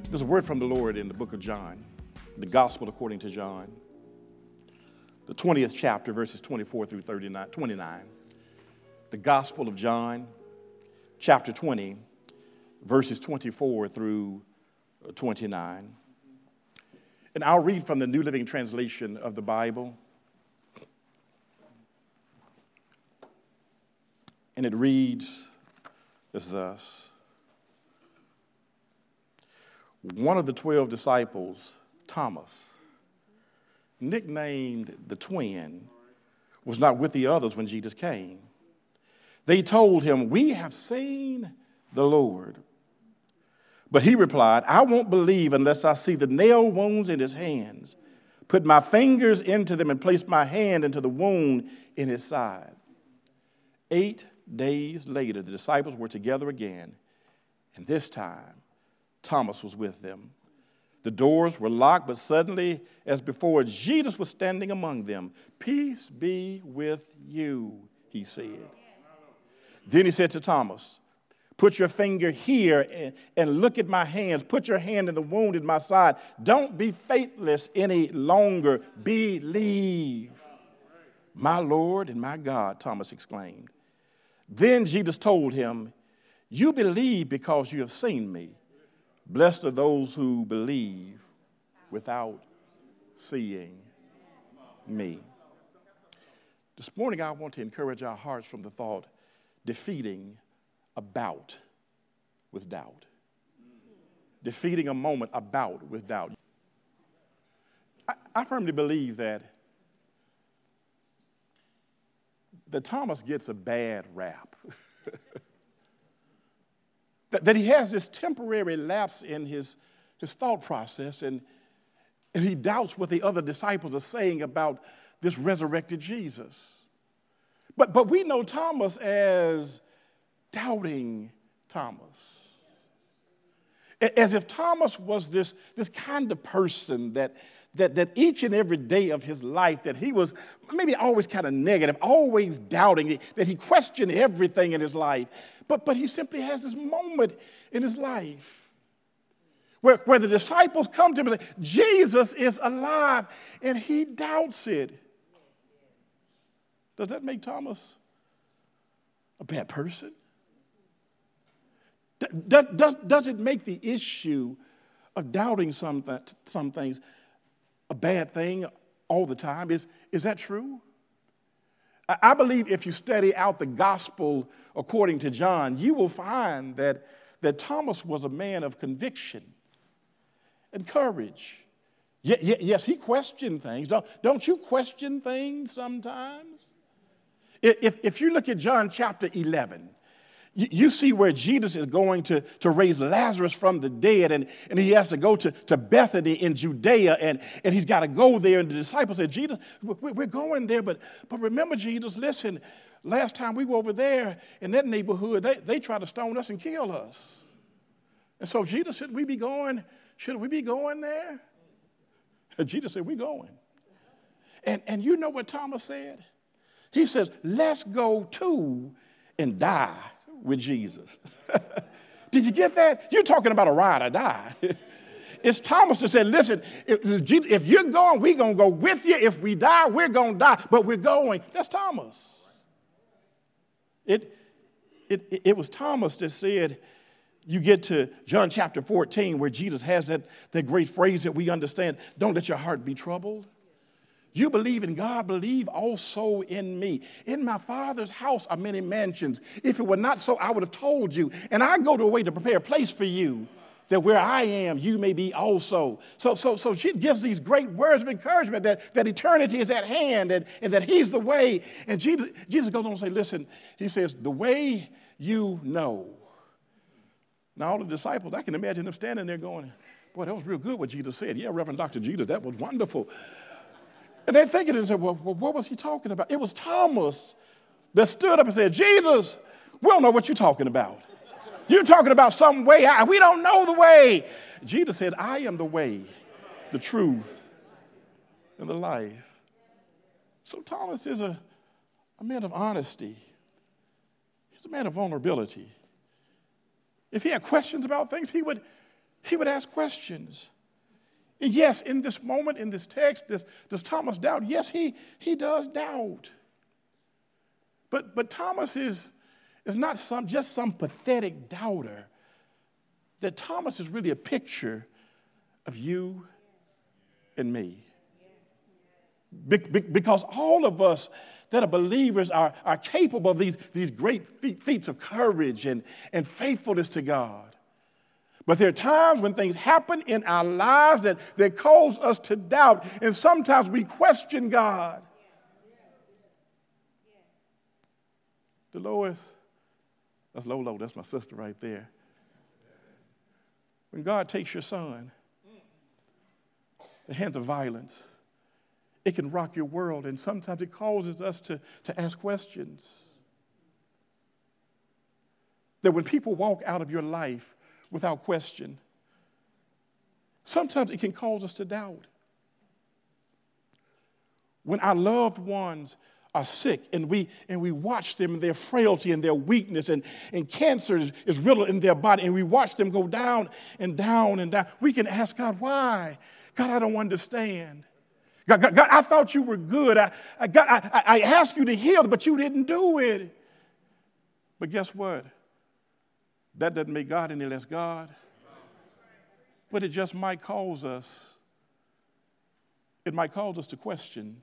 There's a word from the Lord in the book of John, the gospel according to John, the 20th chapter, verses 24 through 29. The gospel of John, chapter 20, verses 24 through 29. And I'll read from the New Living Translation of the Bible. And it reads, this is us. One of the 12 disciples, Thomas, nicknamed the twin, was not with the others when Jesus came. They told him, "We have seen the Lord." But he replied, "I won't believe unless I see the nail wounds in his hands, put my fingers into them and place my hand into the wound in his side." 8 days later, the disciples were together again, and this time, Thomas was with them. The doors were locked, but suddenly, as before, Jesus was standing among them. "Peace be with you," he said. Then he said to Thomas, "Put your finger here and look at my hands. Put your hand in the wound in my side. Don't be faithless any longer. Believe." "My Lord and my God," Thomas exclaimed. Then Jesus told him, "You believe because you have seen me. Blessed are those who believe without seeing me." This morning, I want to encourage our hearts from the thought, defeating a bout with doubt. Defeating a moment, a bout with doubt. I firmly believe that Thomas gets a bad rap. That he has this temporary lapse in his thought process, and he doubts what the other disciples are saying about this resurrected Jesus. But we know Thomas as doubting Thomas. As if Thomas was this kind of person that each and every day of his life that he was maybe always kind of negative, always doubting, that he questioned everything in his life. But he simply has this moment in his life where the disciples come to him and say, "Jesus is alive," and he doubts it. Does that make Thomas a bad person? Does it make the issue of doubting some things a bad thing all the time? Is that true? I believe if you study out the gospel according to John, you will find that Thomas was a man of conviction and courage. Yes, he questioned things. Don't you question things sometimes? If you look at John chapter 11, you see where Jesus is going to raise Lazarus from the dead, and he has to go to Bethany in Judea, and he's got to go there, and the disciples said, "Jesus, we're going there, but remember, Jesus, listen, last time we were over there in that neighborhood, they tried to stone us and kill us. And so Jesus, should we be going there?" And Jesus said, "We're going." And you know what Thomas said? He says, "Let's go to and die with Jesus." Did you get that? You're talking about a ride or die. It's Thomas that said, "Listen, if you're going, we're going to go with you. If we die, we're going to die, but we're going." That's Thomas. It was Thomas that said, you get to John chapter 14 where Jesus has that great phrase that we understand, "Don't let your heart be troubled. You believe in God, believe also in me. In my Father's house are many mansions. If it were not so, I would have told you. And I go to a way to prepare a place for you, that where I am, you may be also." So she gives these great words of encouragement that eternity is at hand and that he's the way. And Jesus goes on to say, listen, he says, "The way you know." Now, all the disciples, I can imagine them standing there going, "Boy, that was real good what Jesus said. Yeah, Reverend Dr. Jesus, that was wonderful." And they're thinking and said, well, what was he talking about? It was Thomas that stood up and said, "Jesus, we don't know what you're talking about. You're talking about some way. We don't know the way." Jesus said, "I am the way, the truth, and the life." So Thomas is a man of honesty. He's a man of vulnerability. If he had questions about things, he would He would ask questions. And yes, in this moment, in this text, does Thomas doubt? Yes, he does doubt. But Thomas is not just some pathetic doubter. That Thomas is really a picture of you and me. Because all of us that are believers are capable of these great feats of courage and faithfulness to God. But there are times when things happen in our lives that cause us to doubt, and sometimes we question God. Dolores, that's Lolo, that's my sister right there. When God takes your son, the hands of violence, it can rock your world, and sometimes it causes us to ask questions. That when people walk out of your life without question, sometimes it can cause us to doubt. When our loved ones are sick and we watch them in their frailty and their weakness and cancer is riddled in their body, and we watch them go down and down and down, we can ask God, why? God, I don't understand. God, I thought you were good. I asked you to heal, but you didn't do it. But guess what? That doesn't make God any less God. But it just might cause us, to question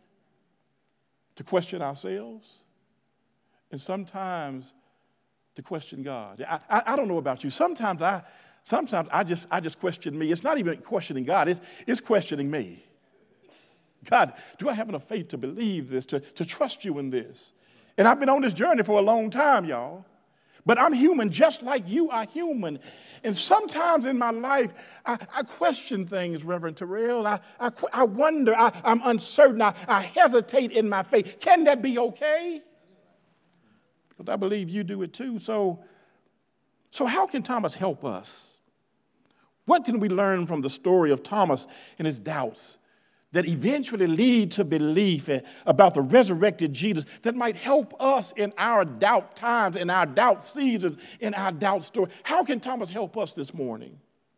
ourselves, and sometimes to question God. I don't know about you. Sometimes I just question me. It's not even questioning God. It's questioning me. God, do I have enough faith to believe this, to trust you in this? And I've been on this journey for a long time, y'all. But I'm human just like you are human. And sometimes in my life, I question things, Reverend Terrell. I wonder, I'm uncertain, I hesitate in my faith. Can that be okay? Because I believe you do it too. So how can Thomas help us? What can we learn from the story of Thomas and his doubts that eventually lead to belief about the resurrected Jesus that might help us in our doubt times, in our doubt seasons, in our doubt story? How can Thomas help us this morning?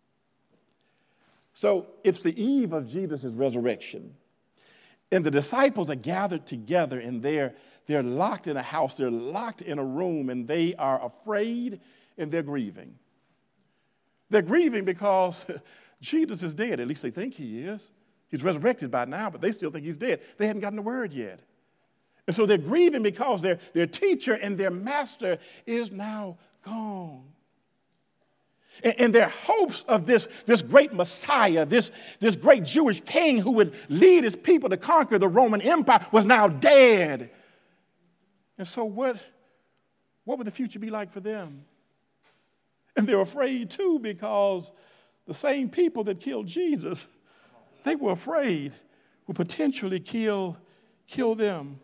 So it's the eve of Jesus' resurrection, and the disciples are gathered together, and they're locked in a house, they're locked in a room, and they are afraid and they're grieving. They're grieving because Jesus is dead, at least they think he is. He's resurrected by now, but they still think he's dead. They hadn't gotten the word yet. And so they're grieving because their teacher and their master is now gone. And their hopes of this great Messiah, this great Jewish king who would lead his people to conquer the Roman Empire, was now dead. And so what would the future be like for them? And they're afraid too, because the same people that killed Jesus, they were afraid would potentially kill them.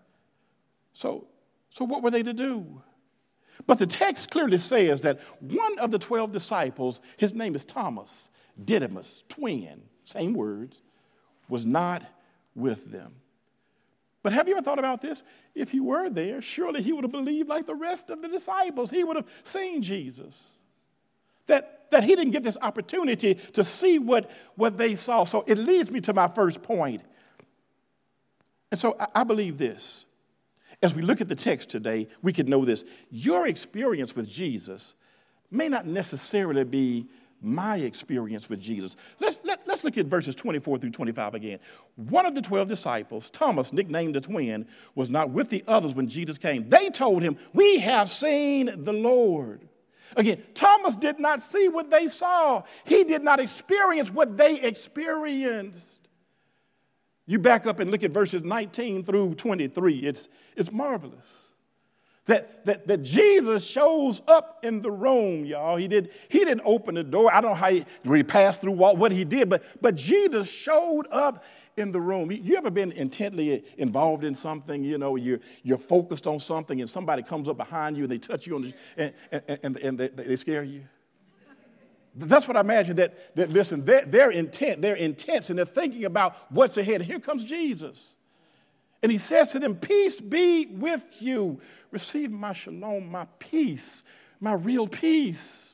So what were they to do? But the text clearly says that one of the 12 disciples, his name is Thomas, Didymus, twin, same words, was not with them. But have you ever thought about this? If he were there, surely he would have believed like the rest of the disciples. He would have seen Jesus. That he didn't get this opportunity to see what they saw. So it leads me to my first point. And so I believe this. As we look at the text today, we can know this. Your experience with Jesus may not necessarily be my experience with Jesus. Let's look at verses 24 through 25 again. One of the 12 disciples, Thomas, nicknamed the twin, was not with the others when Jesus came. They told him, "We have seen the Lord." Again, Thomas did not see what they saw. He did not experience what they experienced. You back up and look at verses 19 through 23. It's marvelous. That Jesus shows up in the room, y'all. He didn't open the door. I don't know how he passed through what he did, but Jesus showed up in the room. You ever been intently involved in something? You know, you're focused on something, and somebody comes up behind you and they touch you on and they scare you. That's what I imagine. That listen, they're intent, they're intense, and they're thinking about what's ahead. And here comes Jesus, and he says to them, "Peace be with you. Receive my shalom, my peace, my real peace.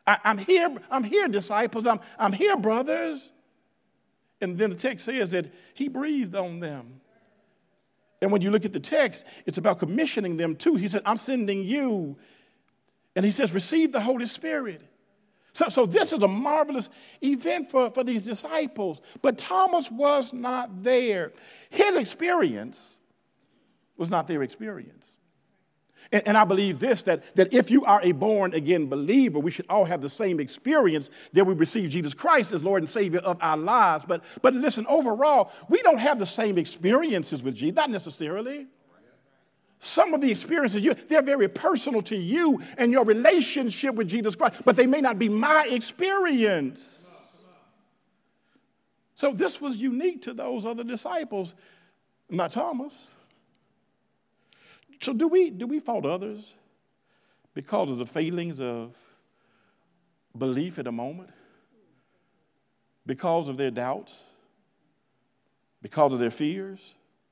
I'm here, disciples. I'm here, brothers. And then the text says that he breathed on them. And when you look at the text, it's about commissioning them too. He said, I'm sending you. And he says, receive the Holy Spirit. So this is a marvelous event for these disciples. But Thomas was not there. His experience was not their experience. And I believe this, that if you are a born-again believer, we should all have the same experience that we receive Jesus Christ as Lord and Savior of our lives. But listen, overall, we don't have the same experiences with Jesus, not necessarily. Some of the experiences, they're very personal to you and your relationship with Jesus Christ, but they may not be my experience. So this was unique to those other disciples, not Thomas. So do we fault others because of the failings of belief at a moment? Because of their doubts? Because of their fears?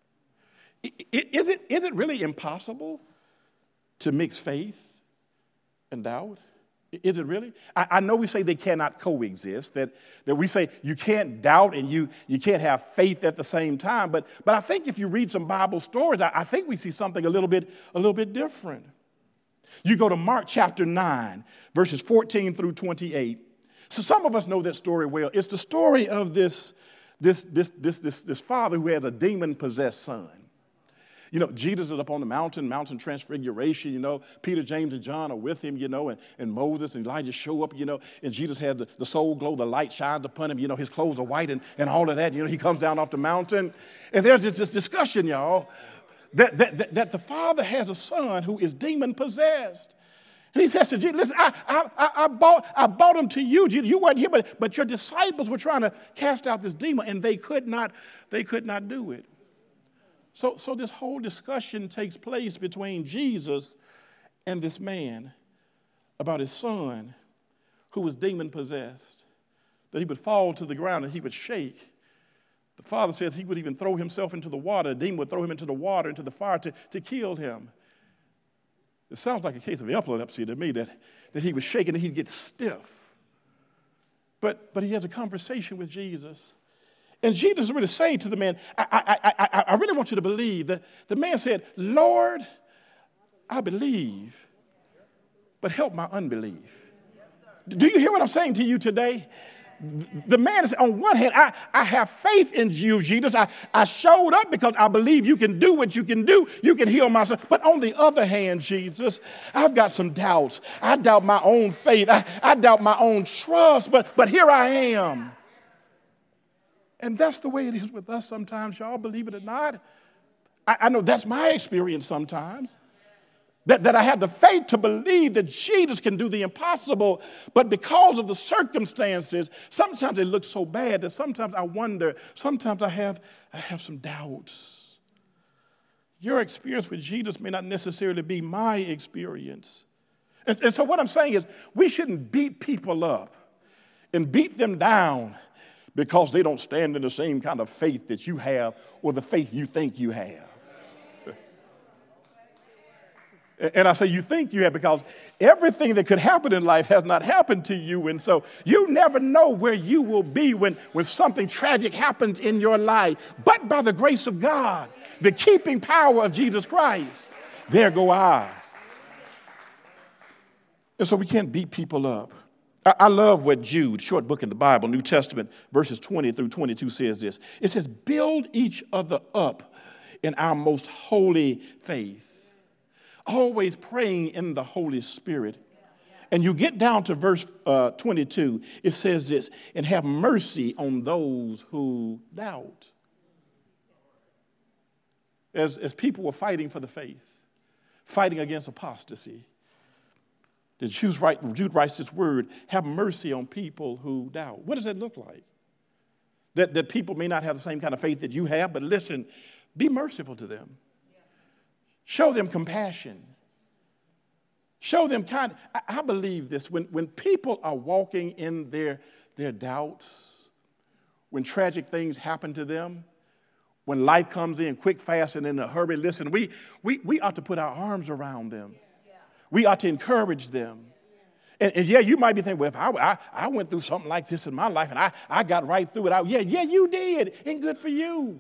Is it really impossible to mix faith and doubt? Is it really? I know we say they cannot coexist, that we say you can't doubt and you can't have faith at the same time. But I think if you read some Bible stories, I think we see something a little bit different. You go to Mark chapter 9, verses 14 through 28. So some of us know that story well. It's the story of this father who has a demon-possessed son. You know, Jesus is up on the mountain transfiguration, you know. Peter, James, and John are with him, you know, and Moses and Elijah show up, you know, and Jesus has the soul glow, the light shines upon him, you know, his clothes are white and all of that, you know. He comes down off the mountain, and there's this discussion, y'all, that the father has a son who is demon-possessed. And he says to Jesus, listen, I brought him to you. You weren't here, but your disciples were trying to cast out this demon, and they could not do it. So this whole discussion takes place between Jesus and this man about his son who was demon-possessed, that he would fall to the ground and he would shake. The father says he would even throw himself into the water. The demon would throw him into the water, into the fire to kill him. It sounds like a case of epilepsy to me, that he was shaking and he'd get stiff. But he has a conversation with Jesus. And Jesus is really saying to the man, I really want you to believe. That the man said, Lord, I believe, but help my unbelief. Do you hear what I'm saying to you today? The man is, on one hand, I have faith in you, Jesus. I showed up because I believe you can do what you can do. You can heal my son. But on the other hand, Jesus, I've got some doubts. I doubt my own faith. I doubt my own trust. But here I am. And that's the way it is with us sometimes, y'all, believe it or not. I know that's my experience sometimes. That I have the faith to believe that Jesus can do the impossible, but because of the circumstances, sometimes it looks so bad that sometimes I wonder, sometimes I have some doubts. Your experience with Jesus may not necessarily be my experience. And so what I'm saying is we shouldn't beat people up and beat them down because they don't stand in the same kind of faith that you have or the faith you think you have. And I say you think you have because everything that could happen in life has not happened to you. And so you never know where you will be when something tragic happens in your life. But by the grace of God, the keeping power of Jesus Christ, there go I. And so we can't beat people up. I love what Jude, short book in the Bible, New Testament, verses 20 through 22 says this. It says, build each other up in our most holy faith, always praying in the Holy Spirit. And you get down to verse 22, it says this, and have mercy on those who doubt. As people were fighting for the faith, fighting against apostasy, Jude writes this word, have mercy on people who doubt. What does that look like? That people may not have the same kind of faith that you have, but listen, be merciful to them. Show them compassion. Show them kind. I believe this. When people are walking in their doubts, when tragic things happen to them, when life comes in quick, fast, and in a hurry, listen, we ought to put our arms around them. We ought to encourage them. And yeah, you might be thinking, well, if I went through something like this in my life and I got right through it, yeah, you did, and good for you.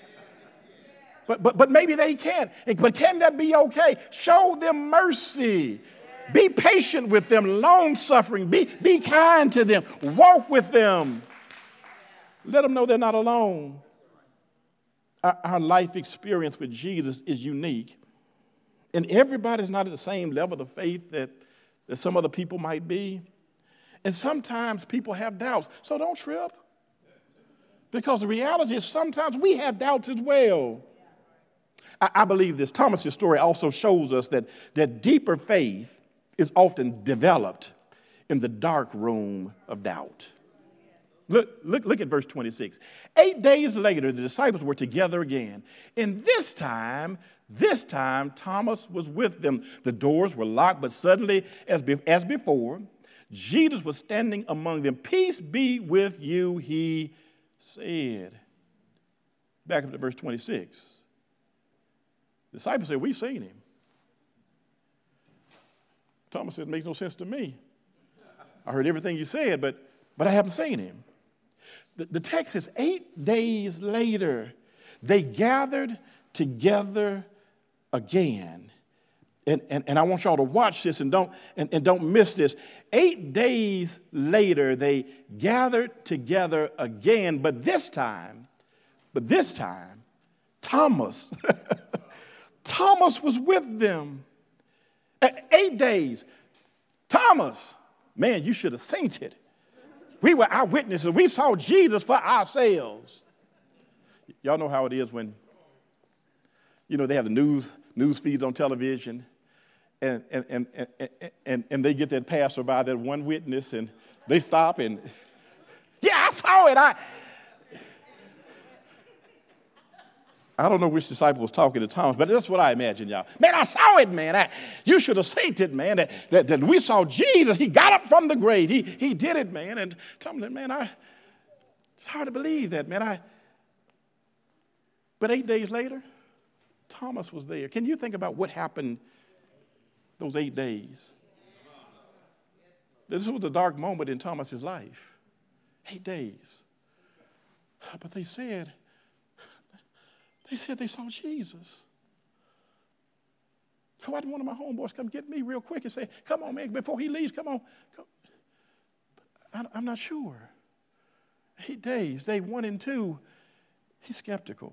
But maybe they can't. But can that be okay? Show them mercy. Be patient with them, long-suffering. Be kind to them. Walk with them. Let them know they're not alone. Our life experience with Jesus is unique. And everybody's not at the same level of faith that some other people might be. And sometimes people have doubts. So don't trip. Because the reality is sometimes we have doubts as well. I believe this. Thomas's story also shows us that deeper faith is often developed in the dark room of doubt. Look at verse 26. 8 days later, the disciples were together again. And this time, Thomas was with them. The doors were locked, but suddenly, as before, Jesus was standing among them. Peace be with you, he said. Back up to verse 26. The disciples said, we've seen him. Thomas said, it makes no sense to me. I heard everything you said, but I haven't seen him. The text says 8 days later, they gathered together again. And I want y'all to watch this and don't miss this. 8 days later, they gathered together again, but this time, Thomas, Thomas was with them. 8 days. Thomas, man, you should have seen it. We were eyewitnesses. We saw Jesus for ourselves. Y'all know how it is when, they have the news feeds on television, and they get that passer by, that one witness, and they stop and, yeah, I saw it. I don't know which disciple was talking to Thomas, but that's what I imagine, y'all. Man, I saw it, man. You should have seen it, man, that we saw Jesus. He got up from the grave. He did it, man. And Thomas said, man, it's hard to believe that, man. But 8 days later, Thomas was there. Can you think about what happened those 8 days? This was a dark moment in Thomas's life. 8 days. But they said they saw Jesus. Why didn't one of my homeboys come get me real quick and say, come on, man, before he leaves, come on. I'm not sure. 8 days, day 1 and 2, he's skeptical.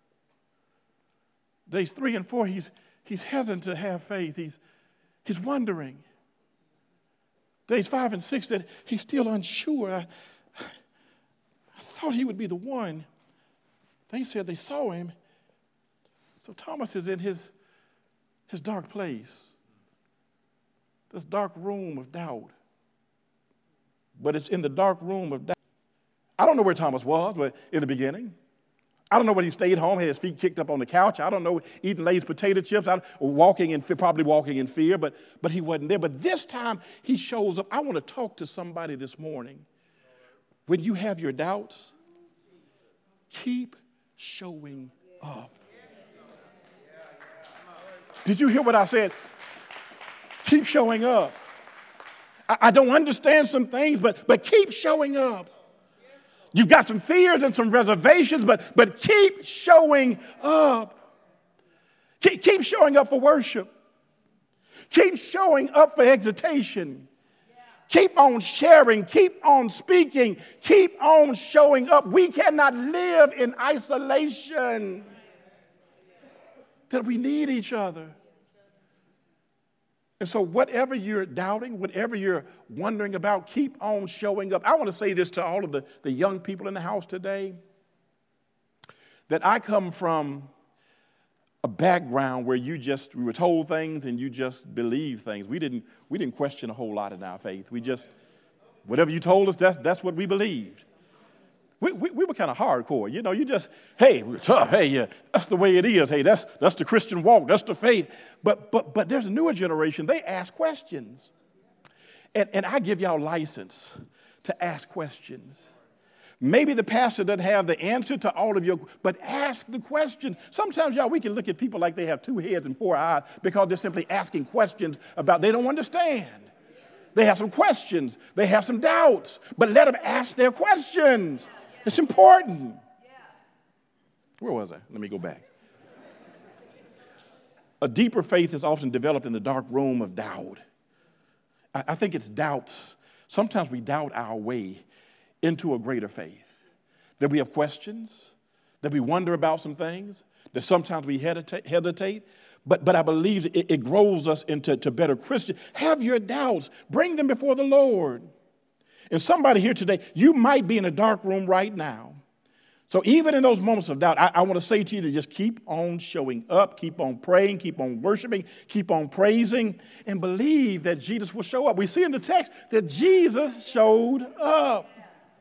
Days 3 and 4, he's hesitant to have faith. He's wondering. Days 5 and 6, that he's still unsure. I thought he would be the one. They said they saw him. So Thomas is in his dark place, this dark room of doubt. But it's in the dark room of doubt. I don't know where Thomas was in the beginning. I don't know when he stayed home, had his feet kicked up on the couch. I don't know, eating Lay's potato chips, probably walking in fear, but he wasn't there. But this time he shows up. I want to talk to somebody this morning. When you have your doubts, keep showing up. Did you hear what I said? Keep showing up. I don't understand some things, but keep showing up. You've got some fears and some reservations, but keep showing up. Keep showing up for worship. Keep showing up for exhortation. Keep on sharing. Keep on speaking. Keep on showing up. We cannot live in isolation. That we need each other. And so whatever you're doubting, whatever you're wondering about, keep on showing up. I want to say this to all of the young people in the house today, that I come from a background where we were told things and you just believe things. We didn't question a whole lot in our faith. We just, whatever you told us, that's what we believed. We were kind of hardcore, you just, hey, we're tough, hey, that's the way it is, hey, that's the Christian walk, that's the faith. But there's a newer generation, they ask questions. And I give y'all license to ask questions. Maybe the pastor doesn't have the answer to all of your, but ask the questions. Sometimes, y'all, we can look at people like they have 2 heads and 4 eyes because they're simply asking questions about they don't understand. They have some questions. They have some doubts. But let them ask their questions. It's important. Where was I? Let me go back. A deeper faith is often developed in the dark room of doubt. I think it's doubts. Sometimes we doubt our way into a greater faith. That we have questions, that we wonder about some things, that sometimes we hesitate. But I believe it grows us into better Christians. Have your doubts. Bring them before the Lord. And somebody here today, you might be in a dark room right now. So even in those moments of doubt, I want to say to you to just keep on showing up, keep on praying, keep on worshiping, keep on praising, and believe that Jesus will show up. We see in the text that Jesus showed up.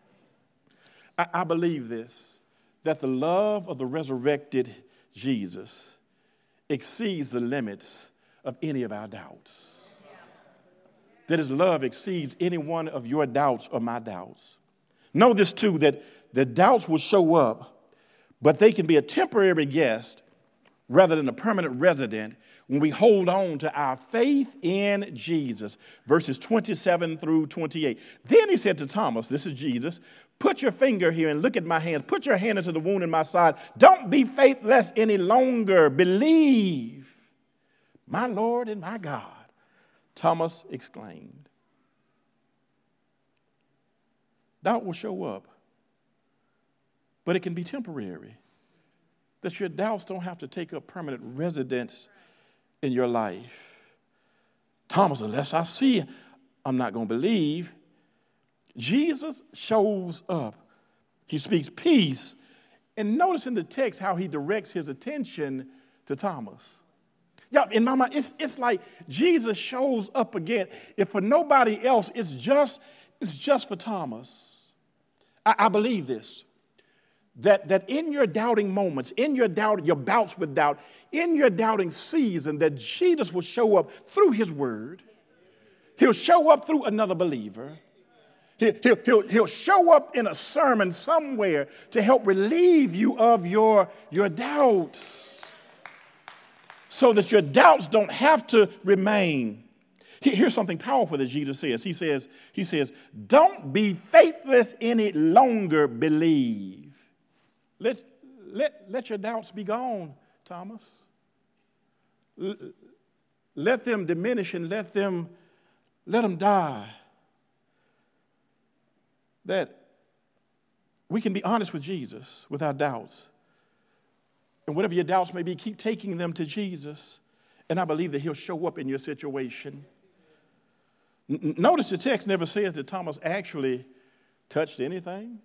I believe this, that the love of the resurrected Jesus exceeds the limits of any of our doubts. That his love exceeds any one of your doubts or my doubts. Know this too, that the doubts will show up, but they can be a temporary guest rather than a permanent resident when we hold on to our faith in Jesus. Verses 27 through 28. Then he said to Thomas, this is Jesus, put your finger here and look at my hands. Put your hand into the wound in my side. Don't be faithless any longer. Believe, my Lord and my God. Thomas exclaimed. Doubt will show up, but it can be temporary. That your doubts don't have to take up permanent residence in your life. Thomas, unless I see, I'm not going to believe. Jesus shows up. He speaks peace. And notice in the text how he directs his attention to Thomas. Yeah, in my mind, it's like Jesus shows up again. If for nobody else, it's just for Thomas. I believe this. That in your doubting moments, in your bouts with doubt, in your doubting season, that Jesus will show up through his word. He'll show up through another believer. He'll show up in a sermon somewhere to help relieve you of your doubts so that your doubts don't have to remain. Here's something powerful that Jesus says. He says, don't be faithless any longer, believe. Let your doubts be gone, Thomas. Let them diminish and let them die. That we can be honest with Jesus with our doubts. And whatever your doubts may be, keep taking them to Jesus. And I believe that he'll show up in your situation. Notice the text never says that Thomas actually touched anything.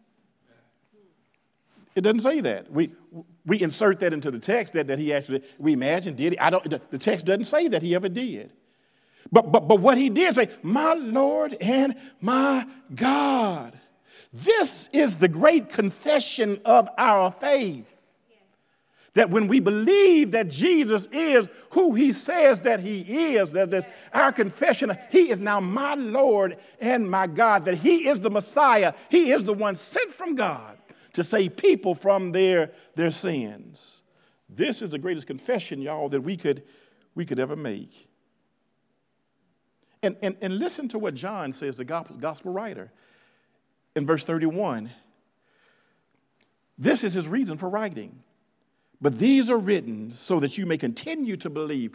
It doesn't say that. We insert that into the text that he actually, we imagine, did he? The text doesn't say that he ever did. But what he did say, my Lord and my God. This is the great confession of our faith. That when we believe that Jesus is who he says that he is, that's our confession, he is now my Lord and my God, that he is the Messiah. He is the one sent from God to save people from their sins. This is the greatest confession, y'all, that we could ever make. And listen to what John says, the gospel writer, in verse 31. This is his reason for writing. But these are written so that you may continue to believe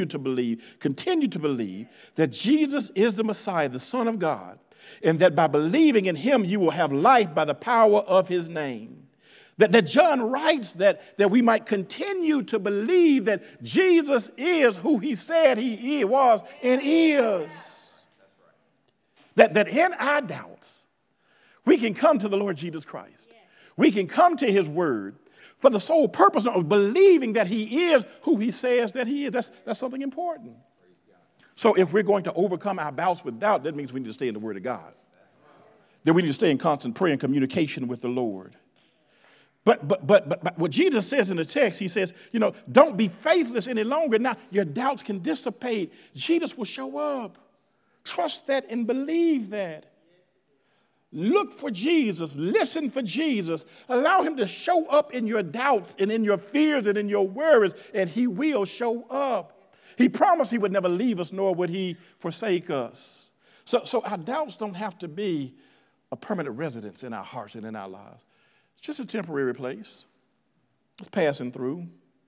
that Jesus is the Messiah, the Son of God, and that by believing in him, you will have life by the power of his name. That John writes that we might continue to believe that Jesus is who he said he was and is. That in our doubts, we can come to the Lord Jesus Christ. We can come to his word for the sole purpose of believing that he is who he says that he is. That's something important. So if we're going to overcome our bouts with doubt, that means we need to stay in the word of God. That we need to stay in constant prayer and communication with the Lord. But what Jesus says in the text, he says, don't be faithless any longer. Now, your doubts can dissipate. Jesus will show up. Trust that and believe that. Look for Jesus. Listen for Jesus. Allow him to show up in your doubts and in your fears and in your worries, and he will show up. He promised he would never leave us, nor would he forsake us. So our doubts don't have to be a permanent residence in our hearts and in our lives. It's just a temporary place. It's passing through.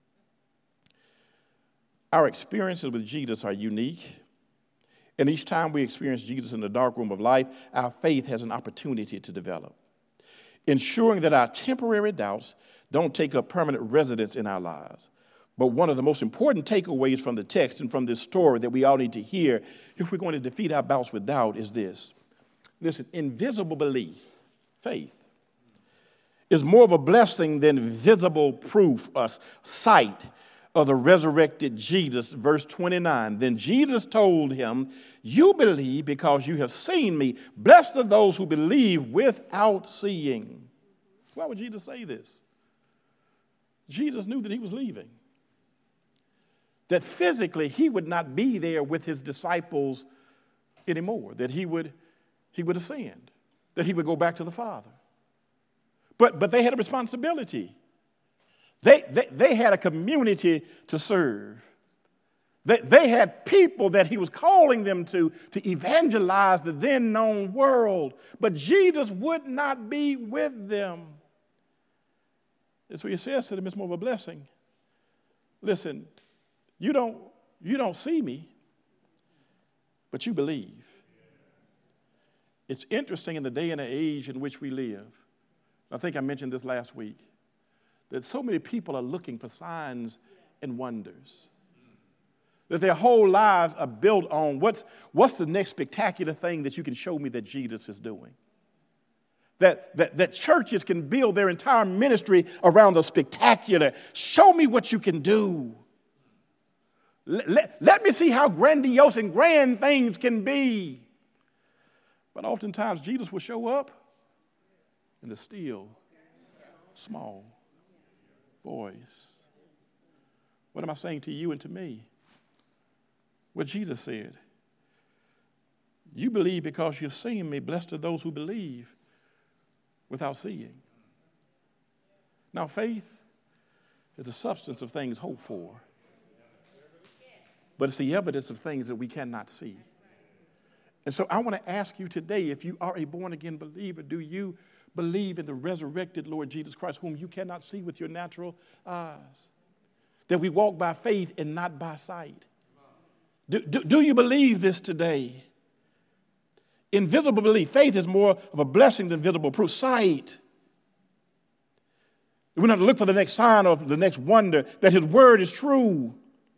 Our experiences with Jesus are unique. And each time we experience Jesus in the dark room of life, our faith has an opportunity to develop, ensuring that our temporary doubts don't take up permanent residence in our lives. But one of the most important takeaways from the text and from this story that we all need to hear if we're going to defeat our bouts with doubt is this. Listen, invisible belief, faith, is more of a blessing than visible proof, a sight of the resurrected Jesus. Verse 29, then Jesus told him, you believe because you have seen me. Blessed are those who believe without seeing. Why would Jesus say this? Jesus knew that he was leaving. That physically he would not be there with his disciples anymore. That he would ascend. That he would go back to the Father. But they had a responsibility. They had a community to serve. They had people that he was calling them to evangelize the then known world. But Jesus would not be with them. That's what he says to them. It's more of a blessing. Listen, you don't see me, but you believe. It's interesting in the day and the age in which we live. I think I mentioned this last week, that so many people are looking for signs and wonders. That their whole lives are built on what's the next spectacular thing that you can show me that Jesus is doing. That churches can build their entire ministry around the spectacular. Show me what you can do. Let me see how grandiose and grand things can be. But oftentimes Jesus will show up in the still, small voice. What am I saying to you and to me? What Jesus said. You believe because you've seen me. Blessed are those who believe without seeing. Now, faith is the substance of things hoped for, but it's the evidence of things that we cannot see. And so I want to ask you today, if you are a born-again believer, do you believe in the resurrected Lord Jesus Christ, whom you cannot see with your natural eyes? That we walk by faith and not by sight. Do you believe this today? Invisible belief. Faith is more of a blessing than visible proof. Sight. We don't have to look for the next sign or the next wonder, that his word is true.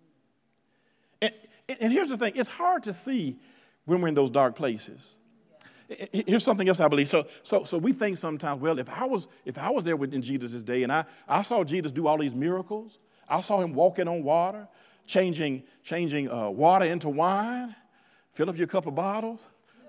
And here's the thing. It's hard to see when we're in those dark places. Here's something else I believe. So we think sometimes, well, if I was there in Jesus' day and I saw Jesus do all these miracles, I saw him walking on water, changing water into wine, fill up your couple of bottles.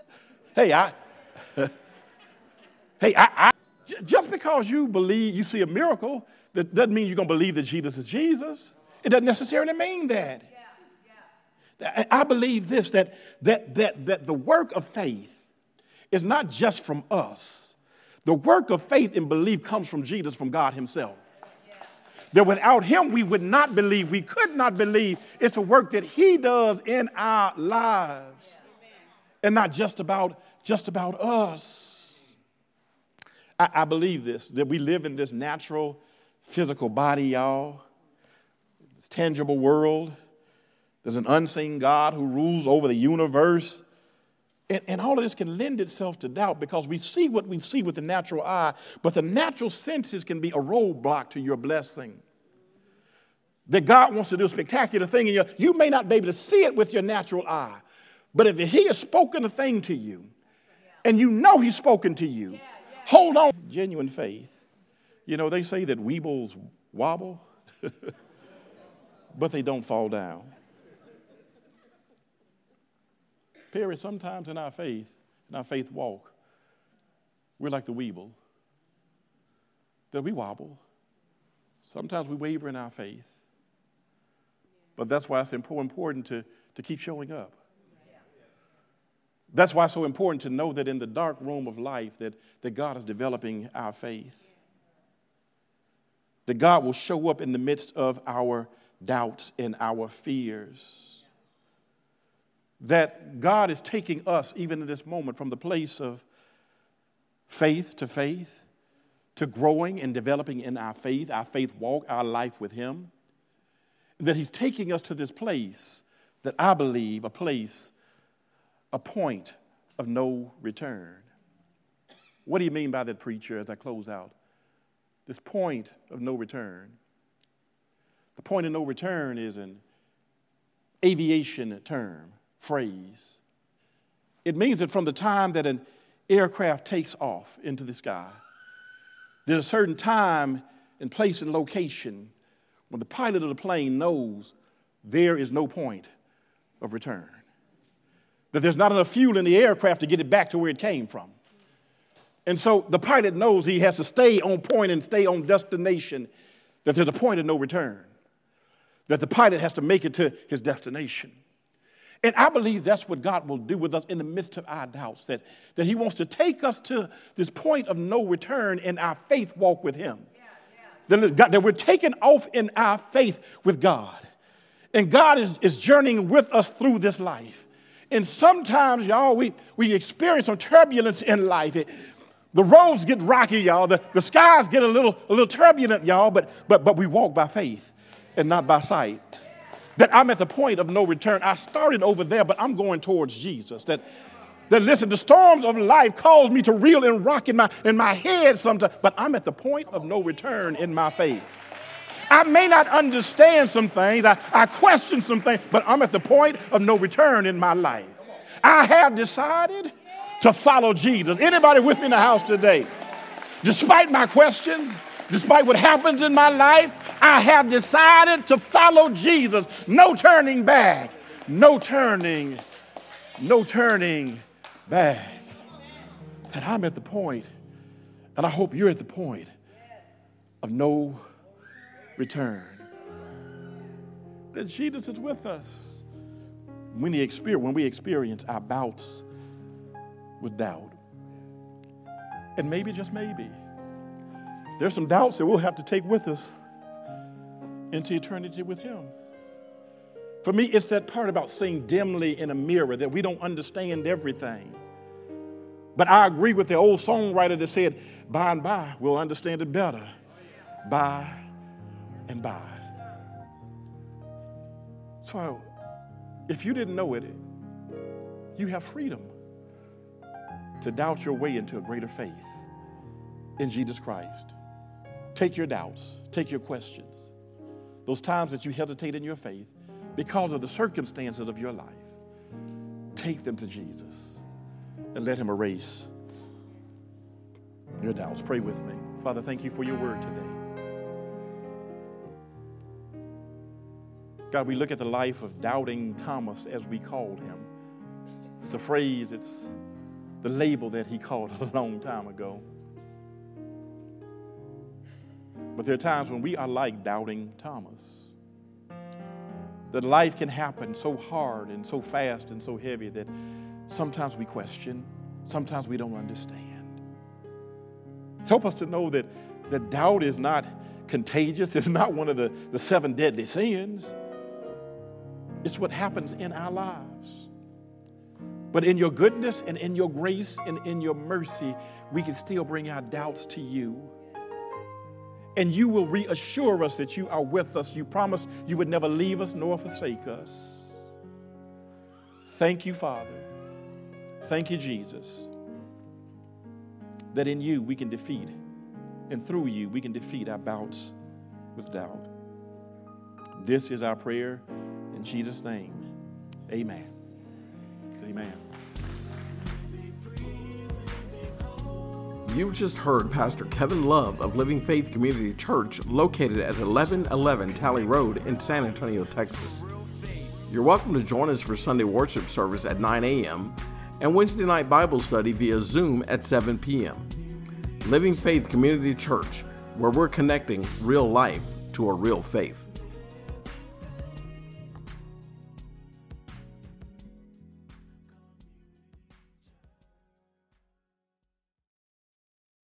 Just because you believe, you see a miracle, that doesn't mean you're going to believe that Jesus is Jesus. It doesn't necessarily mean that. I believe this, that the work of faith is not just from us. The work of faith and belief comes from Jesus, from God himself. That without him, we would not believe. We could not believe. It's a work that he does in our lives. And not just about us. I believe this, that we live in this natural, physical body, y'all. This tangible world. There's an unseen God who rules over the universe. And all of this can lend itself to doubt because we see what we see with the natural eye, but the natural senses can be a roadblock to your blessing. That God wants to do a spectacular thing in you may not be able to see it with your natural eye, but if he has spoken a thing to you, and you know he's spoken to you, hold on. Genuine faith. You know, they say that weebles wobble, but they don't fall down. Perry, sometimes in our faith walk, we're like the weeble. That we wobble. Sometimes we waver in our faith. But that's why it's important to keep showing up. That's why it's so important to know that in the dark room of life that God is developing our faith. That God will show up in the midst of our doubts and our fears. that God is taking us, even in this moment, from the place of faith, to growing and developing in our faith walk, our life with him. That he's taking us to this place that I believe, a point of no return. What do you mean by that, preacher, as I close out? This point of no return. The point of no return is an aviation term, phrase. It means that from the time that an aircraft takes off into the sky, there's a certain time and place and location when the pilot of the plane knows there is no point of return. That there's not enough fuel in the aircraft to get it back to where it came from. And so the pilot knows he has to stay on point and stay on destination, that there's a point of no return, that the pilot has to make it to his destination. And I believe that's what God will do with us in the midst of our doubts, that he wants to take us to this point of no return in our faith walk with him. That we're taking off in our faith with God. And God is journeying with us through this life. And sometimes, y'all, we experience some turbulence in life. The roads get rocky, y'all. The skies get a little turbulent, y'all, but we walk by faith and not by sight. That I'm at the point of no return. I started over there, but I'm going towards Jesus. That listen, the storms of life cause me to reel and rock in my head sometimes, but I'm at the point of no return in my faith. I may not understand some things, I question some things, but I'm at the point of no return in my life. I have decided to follow Jesus. Anybody with me in the house today? Despite my questions, despite what happens in my life, I have decided to follow Jesus. No turning back. No turning back. That I'm at the point, and I hope you're at the point of no return. That Jesus is with us when we experience our bouts with doubt. And maybe, just maybe, there's some doubts that we'll have to take with us into eternity with him. For me, it's that part about seeing dimly in a mirror, that we don't understand everything. But I agree with the old songwriter that said, by and by, we'll understand it better. By and by. So if you didn't know it, you have freedom to doubt your way into a greater faith in Jesus Christ. Take your doubts, take your questions, those times that you hesitate in your faith because of the circumstances of your life. Take them to Jesus and let him erase your doubts. Pray with me. Father, thank you for your word today. God, we look at the life of doubting Thomas, as we called him. It's a phrase, it's the label that he called a long time ago. But there are times when we are like doubting Thomas. That life can happen so hard and so fast and so heavy that sometimes we question, sometimes we don't understand. Help us to know that doubt is not contagious. It's not one of the 7 deadly sins. It's what happens in our lives. But in your goodness and in your grace and in your mercy, we can still bring our doubts to you. And you will reassure us that you are with us. You promised you would never leave us nor forsake us. Thank you, Father. Thank you, Jesus, that in you we can defeat, and through you we can defeat our bouts with doubt. This is our prayer in Jesus' name. Amen. Amen. You've just heard Pastor Kevin Love of Living Faith Community Church, located at 1111 Talley Road in San Antonio, Texas. You're welcome to join us for Sunday worship service at 9 a.m. and Wednesday night Bible study via Zoom at 7 p.m. Living Faith Community Church, where we're connecting real life to a real faith.